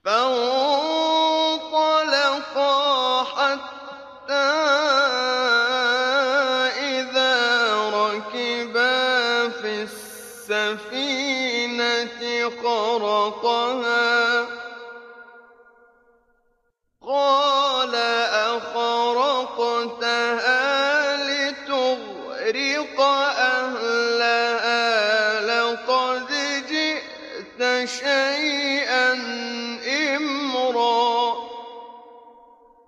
فانطلقا حتى إذا ركبا في السفينة خرقها قال أخرقتها لتغرق أهلها لقد جئت شيئا